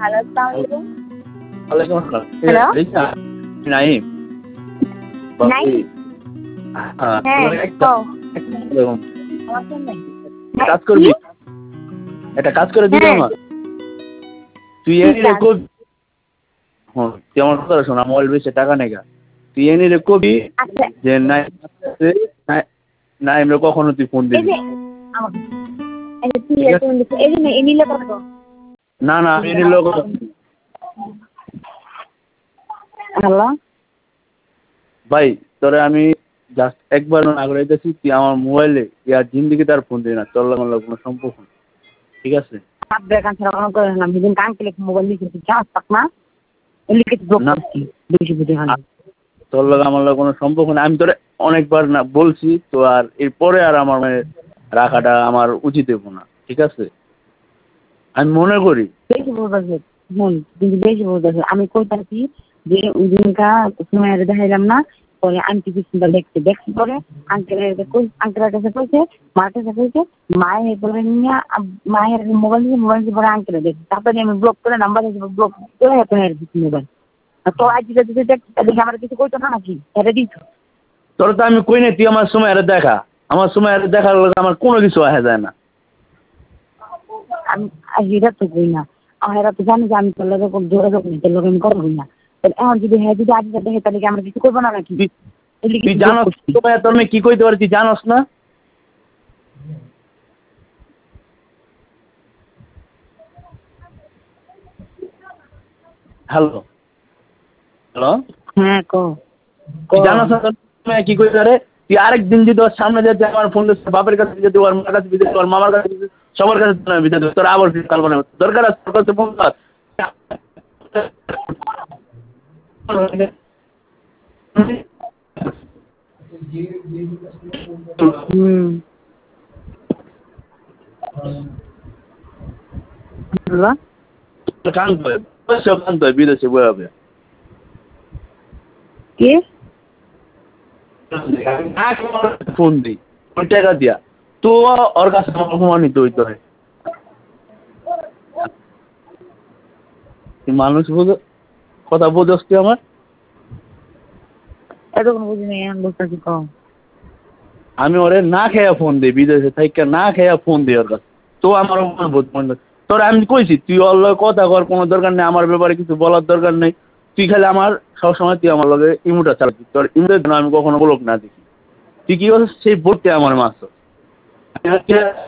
Hello, আসসালামু ওয়ালাইকুম আসসালাম। হ্যালো? রিচা, নাইম। নাইম? হ্যাঁ, হ্যাঁ, একটা কও। আমার ফোন নাই। হ্যাঁ, কাজ কি? করবি? একটা কাজ করে দিবি হ্যাঁ, আমার? তুই কি এনে রে কাজ? কবি, হ্যাঁ, তুই আমার কথা শোন, মোবাইল বেচে টাকা নেগা। তুই এনে রে কবি আচ্ছা, যে নাইম রে কখনো তুই ফোন এই দিবি যে না। আমার এই যে তুই ঠিক আছে? এখন এই যে এই নিলে কত? না না, আমি এনে লোক হ্যালো? ভাই, তোরে আমি জাস্ট একবার না করে দিতেছি, তুই আমার মোবাইলে ইয়ার জিন্দিগি তার ফোন দিবি না, তোর লাগে আমার কোনো সম্পর্ক নেই। ঠিক আছে? সাত বেকার ছাড়া কোনো করে না। সেদিন কানকে মোবাইল লিখেছি, চার্জ পাক না? লিখেছি ব্লক না, করছি। বেশি বুঝে খালি। তোর লগে আমার লগে কোনো সম্পর্ক নেই। আমি তোরে অনেকবার না বলছি তো, আর এরপরে আর আমার রাখাটা আমার উচিত হইব না। ঠিক আছে? আমি মনে করি বেশি বলতেছে, শুন, কিন্তু বেশি বলতেছে। আমি কইতাছি যে ওই দিনকা সময় দেখাইলাম না, পরে আন্টি বিস্কুটটা দেখতে দেখতে পরে আঙ্কেলের কাছে কইছে, মার কাছে কইছে, মায়ের পরে নিয়ে মায়ের মোবাইল দিয়ে পরে আঙ্কেলে দেখছি। তারপরে আমি ব্লক করে নাম্বার ব্লক করে এত মোবাইল। তো আজ যদি দেখি আমার কিছু কইতো না নাকি এটা দিত। তোর তো আমি কই নাই তুই আমার সময় আরে দেখা। আমার সময় আরে দেখার লগে আমার কোনো কিছু আসে যায় না। আমি এটা তো কই না, আর এরা তো জানি যে আমি তোর লোক যোগাযোগ নেই, তোর লোক আমি করবোই না। এখন যদি হ্যাঁ যদি আজ দেখে তাহলে কি আমরা কিছু করবো না নাকি? তুই জানস সময় তোর মেয়ে কি কইতে পারে, তুই জানস না? হ্যালো হ্যালো, হ্যাঁ তুই জানস না তোর মেয়ে কি কইতে পারে? তুই আরেকদিন যদি ওর সামনে যেতে আমার ফোন দিতে, বাপের কাছে যেতে, ওর মার কাছে দিতে, ওর মামার কাছে দিতে, সবার কাছে দিতে দেবে, তোর আবার কালবো না। দরকার আছে তোর কাছে ফোন কর। হুম, হ্যালো? কানতে হয়, বসেও কানতে হয় বিদেশে বয়ে হবে। কি? ফোন দিই ওই টাকা দিয়া, তো ওর কাছে আমার প্রমাণিত হইতে হয়। তুই মানুষ বোঝো, কথা বোঝস তুই আমার? এতক্ষণ বুঝি নাই, এখন বলতেছি কম। আমি ওরে না খেয়া ফোন দিই, বিদেশে থাইকা না খেয়া ফোন দিই ওর কাছে, তো আমার বোধ মনে। তোর আমি কইছি তুই ওর লগে কথা কর, কোনো দরকার নেই, আমার ব্যাপারে কিছু বলার দরকার নেই। তুই খালি আমার সবসময় তুই আমার লগে ইমুটা চালাবি, তোর ইমুটের জন্য আমি কখনো বলক না দেখি। তুই কি করছিস সেই বোর্ডটা আমার মাছ